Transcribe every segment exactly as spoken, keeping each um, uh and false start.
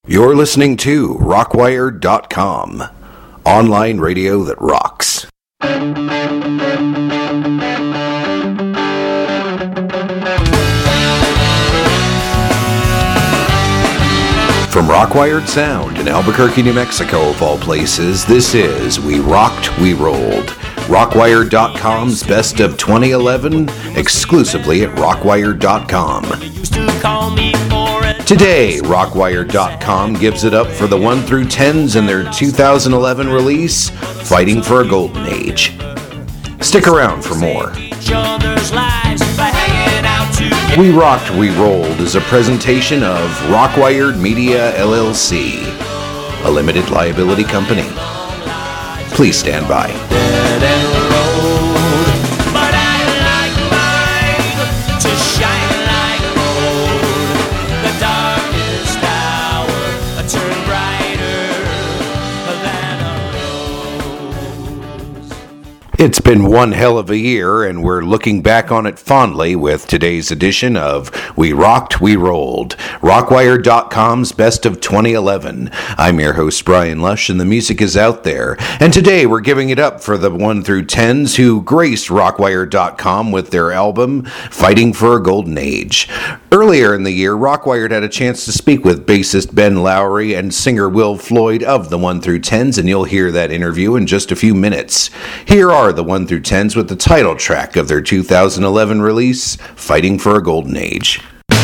You're listening to Rockwire dot com, online radio that rocks. From Rockwired Sound in Albuquerque, New Mexico, of all places, this is We Rocked, We Rolled, Rockwire dot com's Best of twenty eleven, exclusively at Rockwire dot com. Today, Rockwire dot com gives it up for the one through tens in their two thousand eleven release, Fighting for a Golden Age. Stick around for more. We Rocked, We Rolled is a presentation of Rockwired Media, L L C, a limited liability company. Please stand by. It's been one hell of a year, and we're looking back on it fondly with today's edition of We Rocked, We Rolled, Rockwire dot com's Best of twenty eleven. I'm your host, Brian Lush, and the music is out there. And today we're giving it up for the one through tens who graced Rockwire dot com with their album, Fighting for a Golden Age. Earlier in the year, Rockwired had a chance to speak with bassist Ben Lowry and singer Will Floyd of the one through tens, and you'll hear that interview in just a few minutes. Here are the one through tens with the title track of their two thousand eleven release, Fighting for a Golden Age.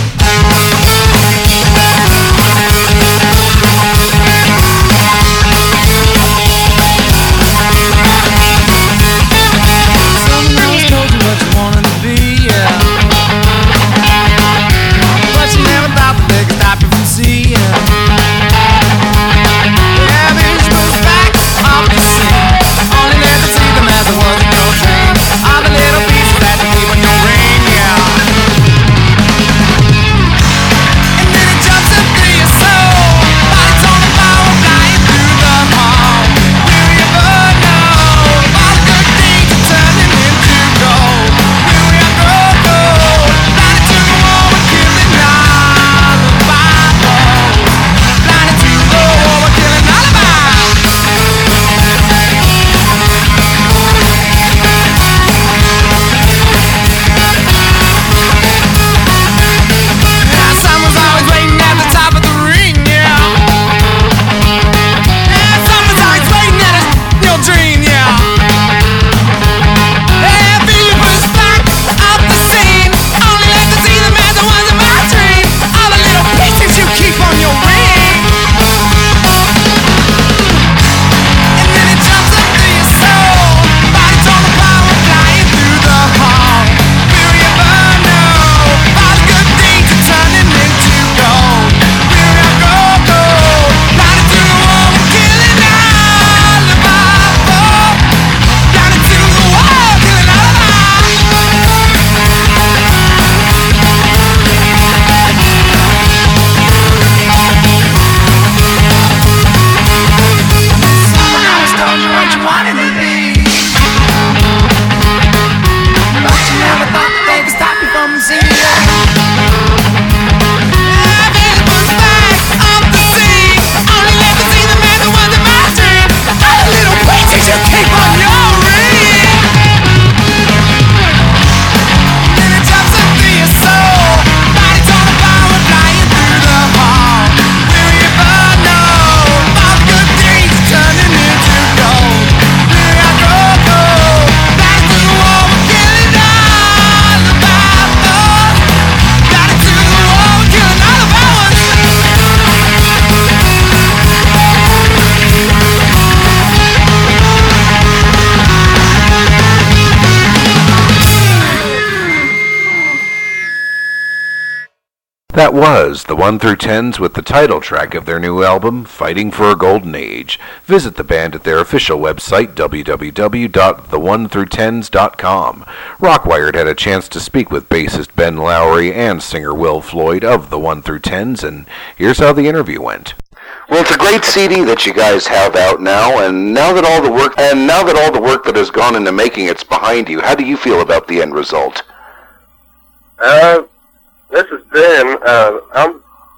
That was the one through tens with the title track of their new album, Fighting for a Golden Age. Visit the band at their official website, w w w dot the one through tens dot com. Rockwired had a chance to speak with bassist Ben Lowry and singer Will Floyd of the one through tens, and here's how the interview went. Well, it's a great C D that you guys have out now, and now that all the work and now that all the work that has gone into making it's behind you, how do you feel about the end result? Uh, this is Ben. Uh, I'm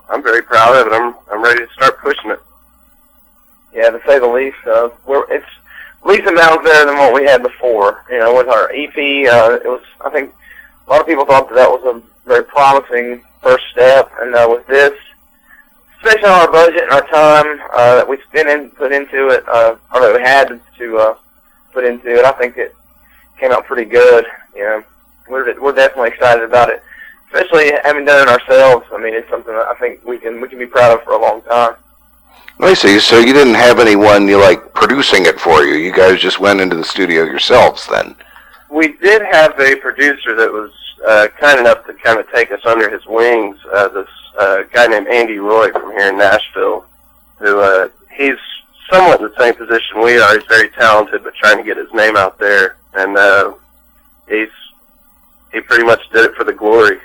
I'm very proud of it. I'm I'm ready to start pushing it. Yeah, to say the least. Uh, we're it's leaps and bounds better than what we had before. You know, with our E P, uh, it was. I think a lot of people thought that that was a very promising first step, and uh, with this, especially on our budget and our time uh, that we spent in put into it, uh, or that we had to uh, put into it, I think it came out pretty good. You know, we're we're definitely excited about it, especially having done it ourselves. I mean, it's something that I think we can we can be proud of for a long time. I see. So you didn't have anyone you like producing it for you. You guys just went into the studio yourselves then. We did have a producer that was uh, kind enough to kind of take us under his wings. Uh, this uh, guy named Andy Roy from here in Nashville, who uh, he's somewhat in the same position we are. He's very talented, but trying to get his name out there, and uh, he's he pretty much did it for the glory.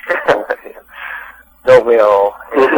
Don't we all?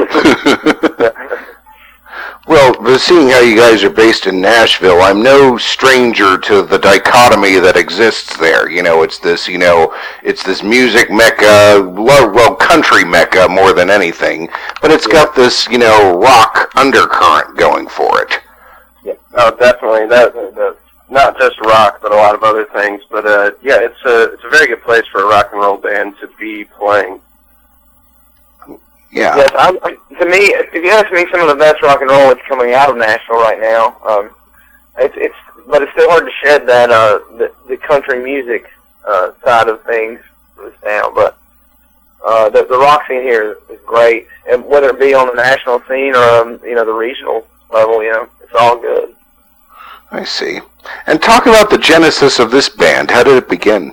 Well, but seeing how you guys are based in Nashville, I'm no stranger to the dichotomy that exists there. You know, it's this, you know, it's this music mecca, well, country mecca more than anything, but it's got this, you know, rock undercurrent going for it. Yeah, oh, definitely. That, that not just rock, but a lot of other things. But uh, yeah, it's a it's a very good place for a rock and roll band to be playing. Yeah. Yes, I'm, to me, if you ask me, some of the best rock and roll that's coming out of Nashville right now. Um, it's it's, but it's still hard to shed that uh the, the country music uh, side of things from this town. But uh, the the rock scene here is great, and whether it be on the national scene or um, you know the regional level, you know, it's all good. I see. And talk about the genesis of this band. How did it begin?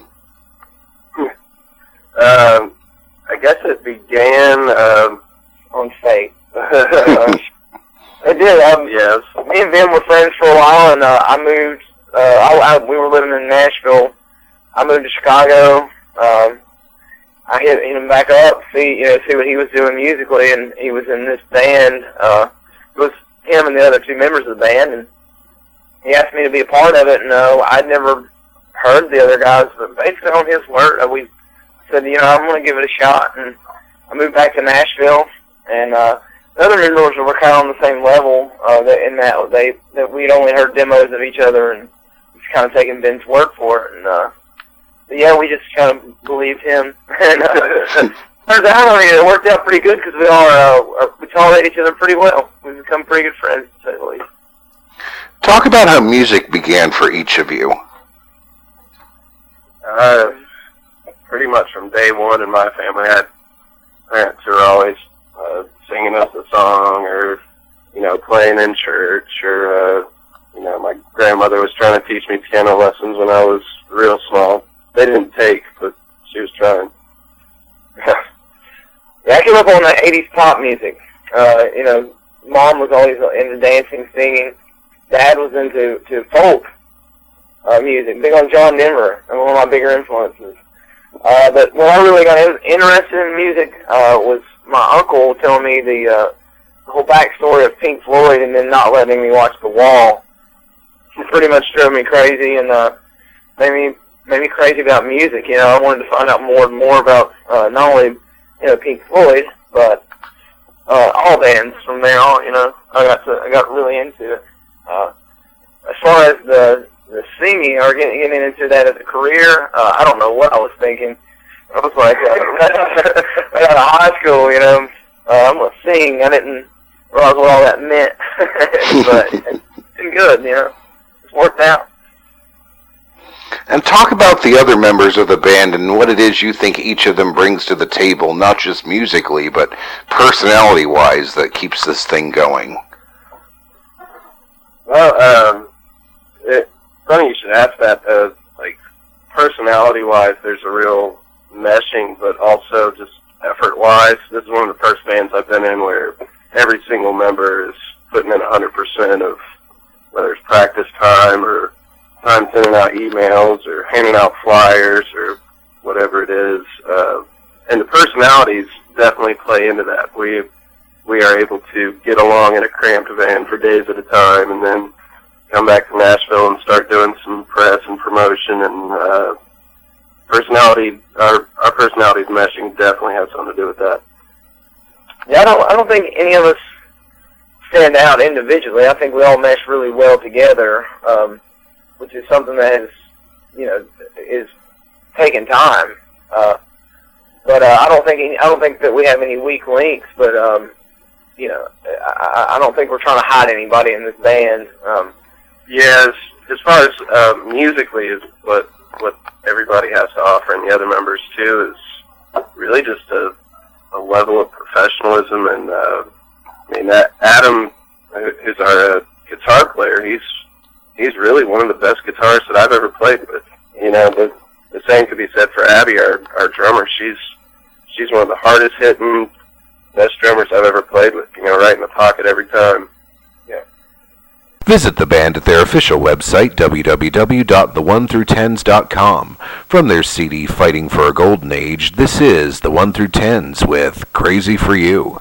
Um. I guess it began um, on Fate. It did. Um, yes. Me and Vin were friends for a while, and uh, I moved. Uh, I, I, we were living in Nashville. I moved to Chicago. Um, I hit him back up, see you know, see what he was doing musically, and he was in this band. Uh, it was him and the other two members of the band, and he asked me to be a part of it. And uh, I'd never heard the other guys, but basically on his word, uh, we. said, you know, I'm going to give it a shot, and I moved back to Nashville, and uh, the other members were kind of on the same level uh, that, in that they that we'd only heard demos of each other, and just kind of taking Ben's word for it, and uh, but yeah, we just kind of believed him, and uh, turns out, I mean, it worked out pretty good because we all uh, are, we tolerate each other pretty well. We've become pretty good friends, to say the least. Talk about how music began for each of you. Uh, pretty much from day one in my family, I had parents who were always uh, singing us a song, or you know, playing in church, or uh, you know, my grandmother was trying to teach me piano lessons when I was real small. They didn't take, but she was trying. Yeah, I came up on that eighties pop music. Uh, you know, Mom was always into dancing, singing. Dad was into to folk uh, music, big on John Denver, and one of my bigger influences. Uh, but when I really got in, interested in music uh, was my uncle telling me the, uh, the whole backstory of Pink Floyd, and then not letting me watch The Wall. It pretty much drove me crazy, and uh, made me made me crazy about music. You know, I wanted to find out more and more about uh, not only you know Pink Floyd, but uh, all bands from there on. You know, I got to I got really into it. Uh, as far as the the singing or getting, getting into that as a career, uh, I don't know what I was thinking. I was like, uh, right out of high school, you know, uh, I'm going to sing. I didn't realize what all that meant, but it's been good, you know. It's worked out. And talk about the other members of the band and what it is you think each of them brings to the table, not just musically, but personality-wise, that keeps this thing going. Well, um, it, funny you should ask that. Uh, like, personality-wise, there's a real meshing, but also just effort-wise, this is one of the first bands I've been in where every single member is putting in one hundred percent of whether it's practice time or time sending out emails or handing out flyers or whatever it is. Uh, and the personalities definitely play into that. We we are able to get along in a cramped van for days at a time, and then come back to Nashville and start doing some press and promotion. And uh, personality, our our personalities meshing definitely has something to do with that. Yeah, I don't, I don't think any of us stand out individually. I think we all mesh really well together, um, which is something that is, you know, is taking time. Uh, but uh, I don't think any, I don't think that we have any weak links. But um, you know, I, I don't think we're trying to hide anybody in this band. Um, yeah, as, as far as uh, musically, is what what everybody has to offer, and the other members too, is really just a, a level of professionalism. And uh, I mean, that Adam, who's our uh, guitar player, he's he's really one of the best guitarists that I've ever played with. You know, the the same could be said for Abby, our our drummer. She's she's one of the hardest hitting, best drummers I've ever played with. You know, right in the pocket every time. Yeah. Visit the band at their official website, w w w dot the one through tens dot com. From their C D Fighting for a Golden Age, this is The One Through Tens with Crazy for You.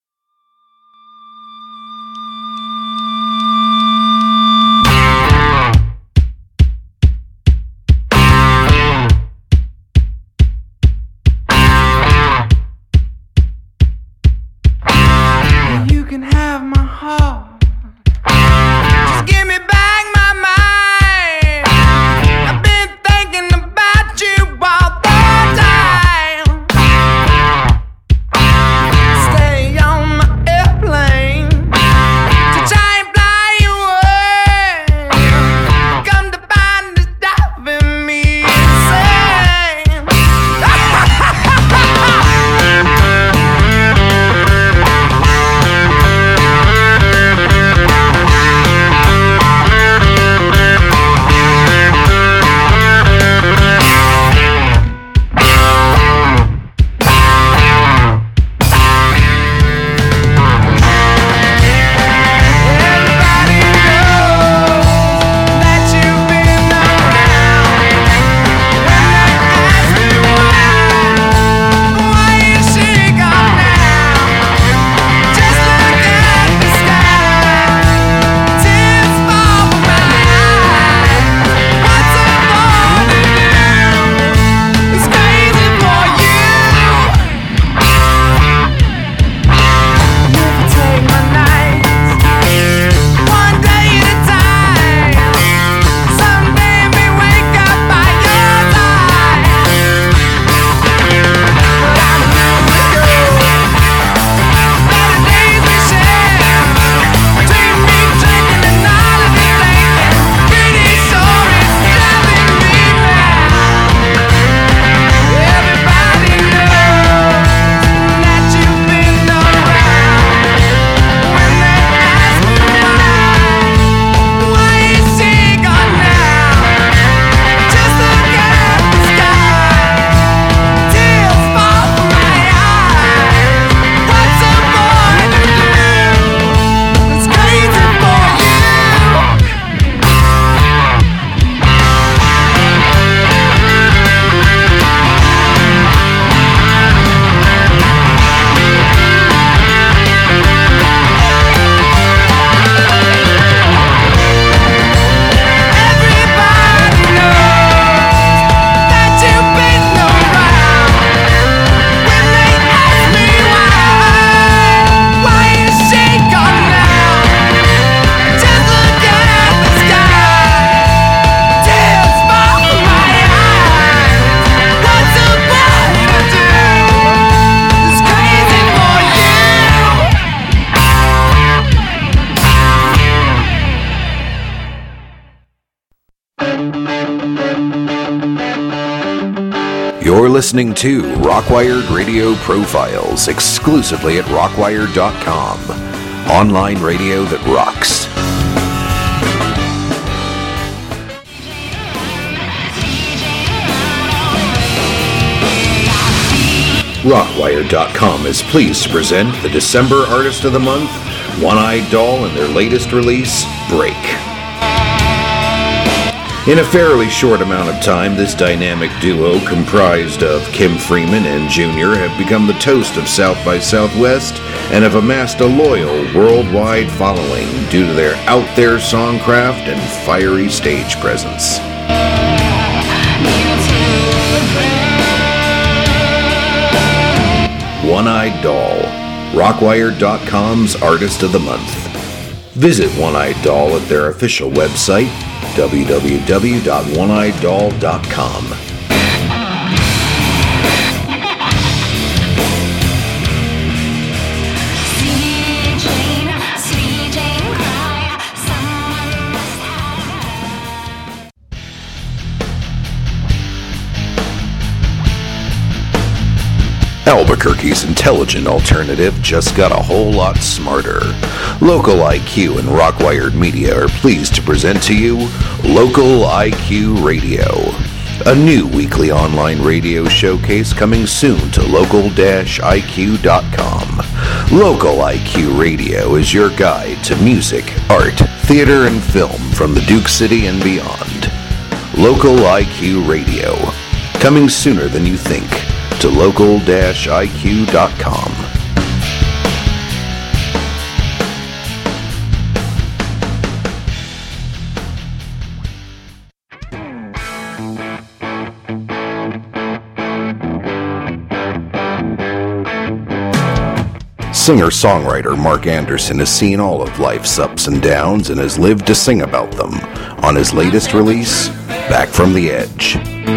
You're listening to Rockwired Radio Profiles exclusively at rockwired dot com. Online radio that rocks. Rockwired dot com is pleased to present the December Artist of the Month, One-Eyed Doll, and their latest release, Break. In a fairly short amount of time, this dynamic duo, comprised of Kim Freeman and Junior, have become the toast of South by Southwest and have amassed a loyal worldwide following due to their out-there songcraft and fiery stage presence. One-Eyed Doll, Rockwire dot com's Artist of the Month. Visit One-Eyed Doll at their official website, w w w dot one eyed doll dot com. Albuquerque's intelligent alternative just got a whole lot smarter. Local I Q and Rockwired Media are pleased to present to you Local I Q Radio, a new weekly online radio showcase coming soon to local dash I Q dot com. Local I Q Radio is your guide to music, art, theater, and film from the Duke City and beyond. Local I Q Radio, coming sooner than you think to local dash I Q dot com. Singer-songwriter Mark Anderson has seen all of life's ups and downs and has lived to sing about them on his latest release, Back from the Edge.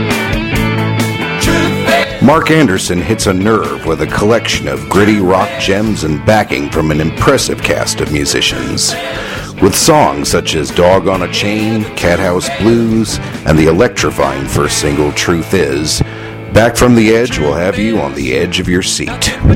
Mark Anderson hits a nerve with a collection of gritty rock gems and backing from an impressive cast of musicians. With songs such as Dog on a Chain, Cathouse Blues, and the electrifying first single, Truth Is, Back from the Edge will have you on the edge of your seat.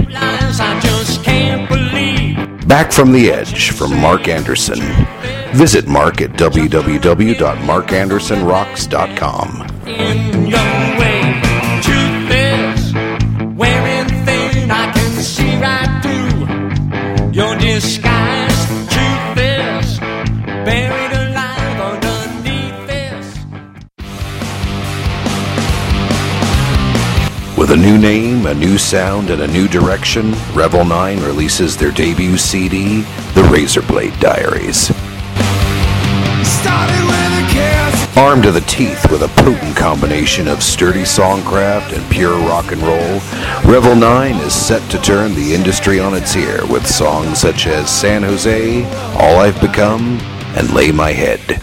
Back from the Edge from Mark Anderson. Visit Mark at w w w dot mark anderson rocks dot com. In your way, truth is, where anything I can see right through your disguise. Truth is, buried alive underneath this. With a new name, a new sound, and a new direction, Revel nine releases their debut C D, The Razorblade Diaries. Armed to the teeth with a potent combination of sturdy songcraft and pure rock and roll, Revel nine is set to turn the industry on its ear with songs such as San Jose, All I've Become, and Lay My Head.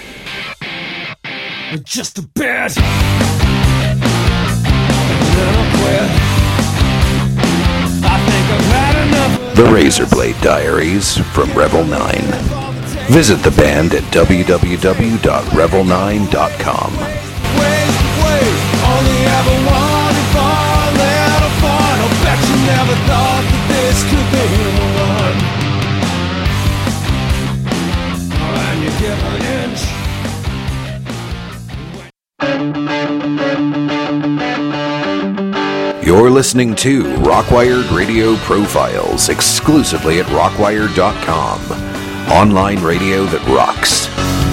Just a bit. The Razorblade Diaries from Revel nine. Visit the band at w w w dot revel nine dot com. You're listening to Rockwired Radio Profiles exclusively at rockwire dot com. Online radio that rocks.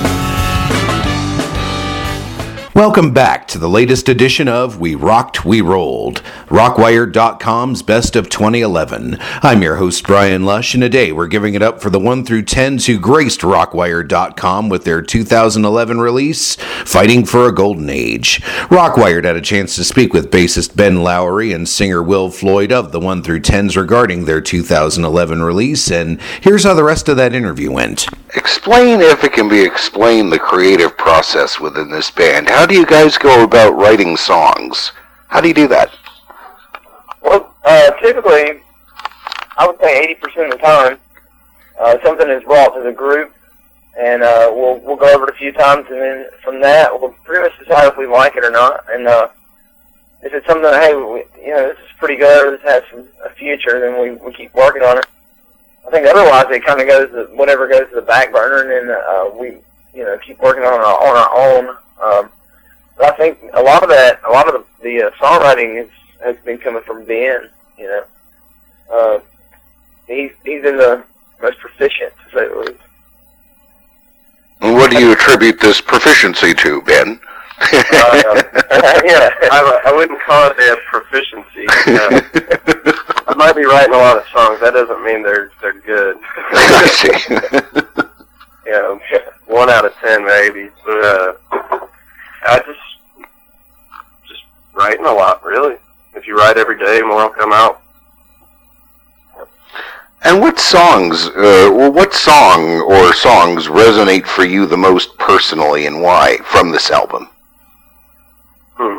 Welcome back to the latest edition of We Rocked, We Rolled, Rockwire dot com's Best of twenty eleven. I'm your host, Brian Lush, and today we're giving it up for the one through tens who graced Rockwire dot com with their two thousand eleven release, Fighting for a Golden Age. Rockwire had a chance to speak with bassist Ben Lowry and singer Will Floyd of the one through tens regarding their two thousand eleven release, and here's how the rest of that interview went. Explain, if it can be explained, the creative process within this band. How do you guys go about writing songs? How do you do that? Well, uh, typically, I would say eighty percent of the time, uh, something is brought to the group, and uh, we'll we'll go over it a few times, and then from that, we'll pretty much decide if we like it or not. And uh, if it's something that, hey, we, you know, this is pretty good, or this has some, a future, then we, we keep working on it. I think otherwise it kind of goes to, whatever goes to the back burner, and then uh, we, you know, keep working on our, on our own. Um, but I think a lot of that, a lot of the, the uh, songwriting is, has been coming from Ben. You know, uh, he's he's been the most proficient, to say the least. And what do you attribute this proficiency to, Ben? uh, yeah, I, I wouldn't call it a proficiency. Uh, I might be writing a lot of songs. That doesn't mean they're they're good. I see. You know, one out of ten maybe. But uh, I just just writing a lot, really. If you write every day, more will come out. And what songs, uh, well, what song or songs resonate for you the most personally, and why from this album? Hmm.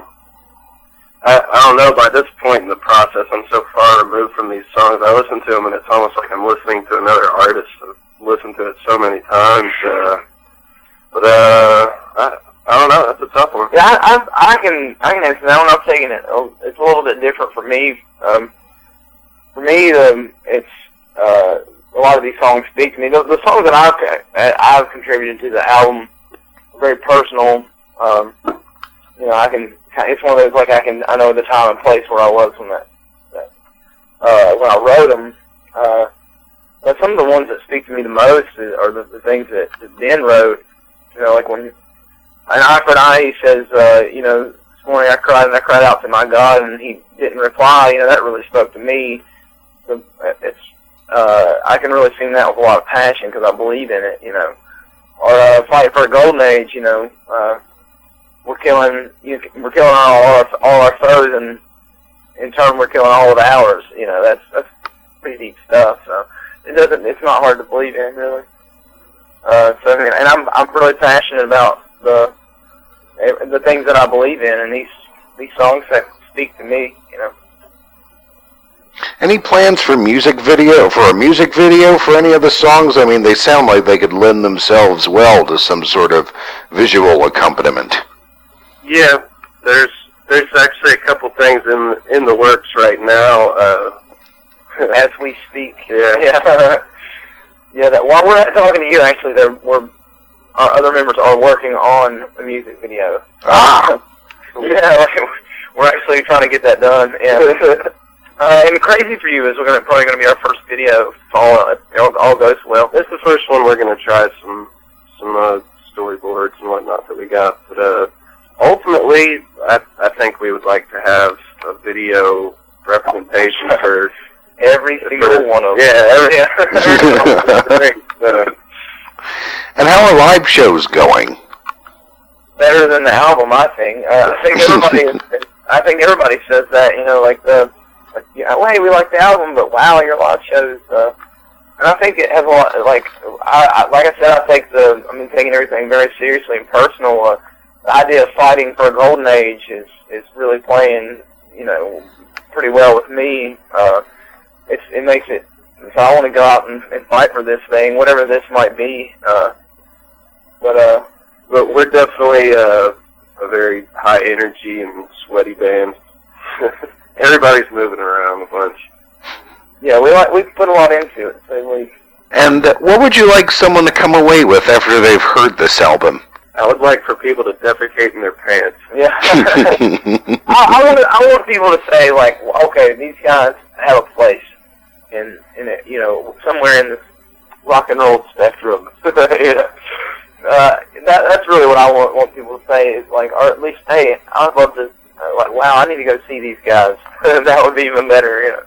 I, I don't know. By this point in the process, I'm so far removed from these songs. I listen to them, and it's almost like I'm listening to another artist. I've listened to it so many times. Uh, but uh, I, I don't know. That's a tough one. Yeah, I, I, I can I can answer that one. I'm taking it. It's a little bit different for me. Um, for me, um, it's uh, a lot of these songs speak to me. The, the songs that I've I've contributed to the album are very personal. Um, you know, I can. It's one of those like I can. I know the time and place where I was when that, that uh, when I wrote them. Uh, but some of the ones that speak to me the most are the, the things that, that Ben wrote. You know, like when an eye for an eye, he says, uh, you know, this morning I cried and I cried out to my God, and he didn't reply. You know, that really spoke to me. So it's uh, I can really sing that with a lot of passion because I believe in it. You know, or uh, Fight for a Golden Age. You know. Uh, We're killing, you know, we're killing all our all our foes, and in turn, we're killing all of ours. You know, that's that's pretty deep stuff. So it doesn't, it's not hard to believe in, really. Uh, so and I'm I'm really passionate about the the things that I believe in, and these these songs that speak to me. You know. Any plans for music video, for a music video for any of the songs? I mean, they sound like they could lend themselves well to some sort of visual accompaniment. Yeah, there's there's actually a couple things in in the works right now. Uh, As we speak. Yeah. Yeah. Yeah. That while we're talking to you, actually, there we're our other members are working on a music video. Ah. Yeah, we're actually trying to get that done. And uh, and crazy for you is we're gonna, probably going to be our first video. If all, if all all goes well. This is the first one we're going to try some some uh, storyboards and whatnot that we got. But uh, ultimately, I I think we would like to have a video representation for Every single one of them. Yeah, every, yeah. uh, And how are live shows going? Better than the album, I think. Uh, I think everybody. I think everybody says that. You know, like the, like, you know, hey, we like the album, but wow, your live shows. Uh, and I think it has a lot. Like I, I like I said, I take the. I mean, taking everything very seriously and personal. Uh, the idea of fighting for a golden age is is really playing, you know, pretty well with me. Uh, it's it makes it. So I want to go out and, and fight for this thing, whatever this might be. Uh, but uh. But we're definitely uh, a very high energy and sweaty band. Everybody's moving around a bunch. Yeah, we like we put a lot into it. So we. And uh, what would you like someone to come away with after they've heard this album? I would like for people to defecate in their pants. Yeah. I, I want I want people to say like, okay, these guys have a place in in it, you know, somewhere in this rock and roll spectrum. Yeah. Uh, that, that's really what I want, want people to say is like, or at least, hey, I'd love to, uh, like, wow, I need to go see these guys. That would be even better, you know.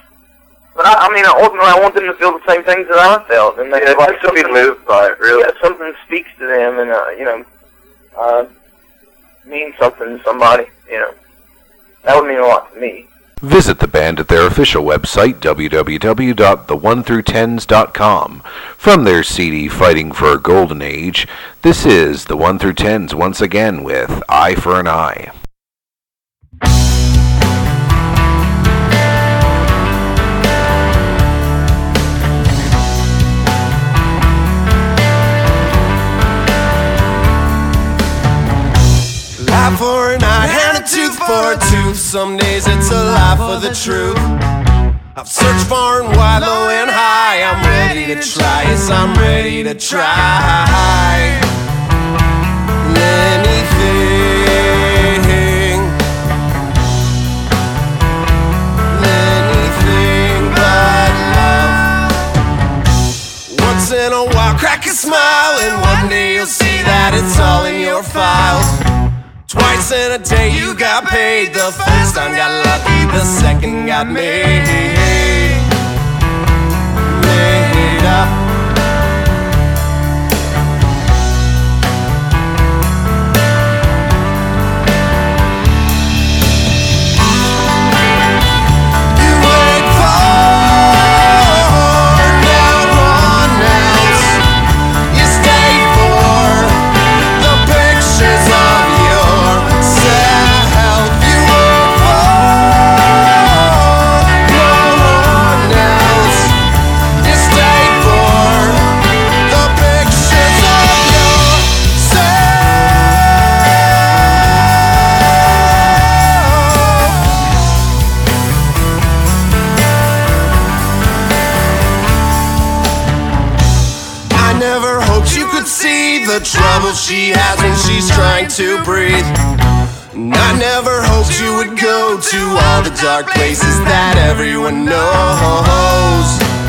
But I, I mean, ultimately, I want them to feel the same things that I felt, and they yeah, like to be moved by it, really. Yeah, something speaks to them, and uh, you know, uh, means something to somebody. You know, that would mean a lot to me. Visit the band at their official website, w w w dot the one through tens dot com. From their C D, Fighting for a Golden Age, this is the one through tens once again with Eye for an Eye. Eye for an eye and a tooth for a tooth. Some days it's a lie for the truth. I've searched far and wide, low and high. I'm ready to try, yes, I'm ready to try anything, anything but love. Once in a while, crack a smile, and one day you'll see that it's all in your files. Twice in a day you got paid. The first time got lucky, the second got made. Made up. You wait for never hoped you could see the trouble she has when she's trying to breathe. And I never hoped you would go to all the dark places that everyone knows.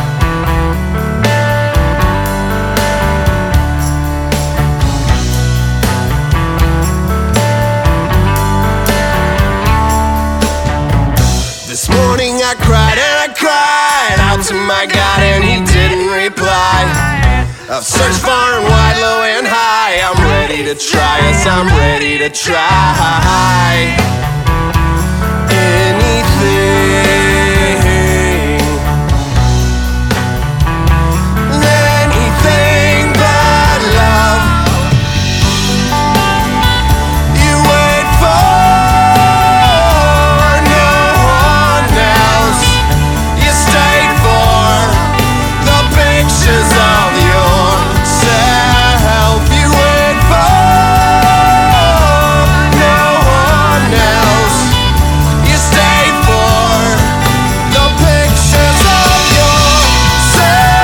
This morning I cried and I cried out to my God and he didn't reply. I've searched far and wide, low and high. I'm ready to try, yes, I'm ready to try anything, anything but love. You wait for no one else. You stay for the pictures of yourself. You wait for no one else. You stay for the pictures of yourself.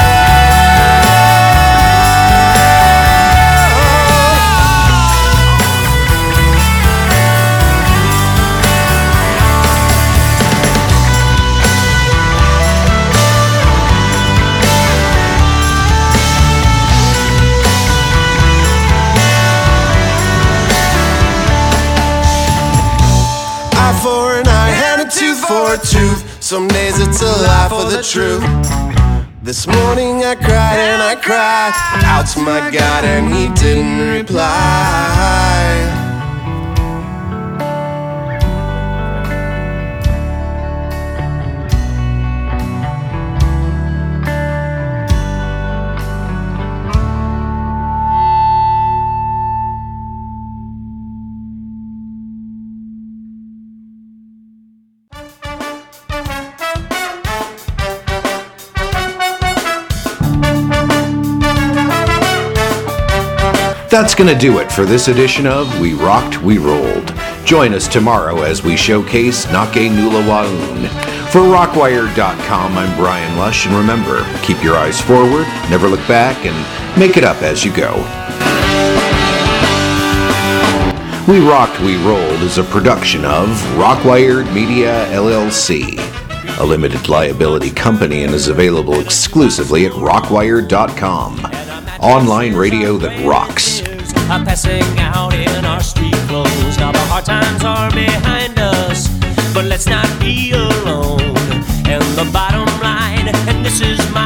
Eye for an eye and a tooth for a tooth. Some days it's a lie for the truth. This morning I cried and I cried out to my God and he didn't reply. That's going to do it for this edition of We Rocked, We Rolled. Join us tomorrow as we showcase Nake Nula Waun. For Rockwire dot com, I'm Brian Lush, and remember, keep your eyes forward, never look back, and make it up as you go. We Rocked, We Rolled is a production of Rockwired Media, L L C, a limited liability company, and is available exclusively at Rockwire dot com. Online radio that rocks. Are passing out in our street clothes. Now the hard times are behind us, but let's not be alone. And the bottom line, and this is my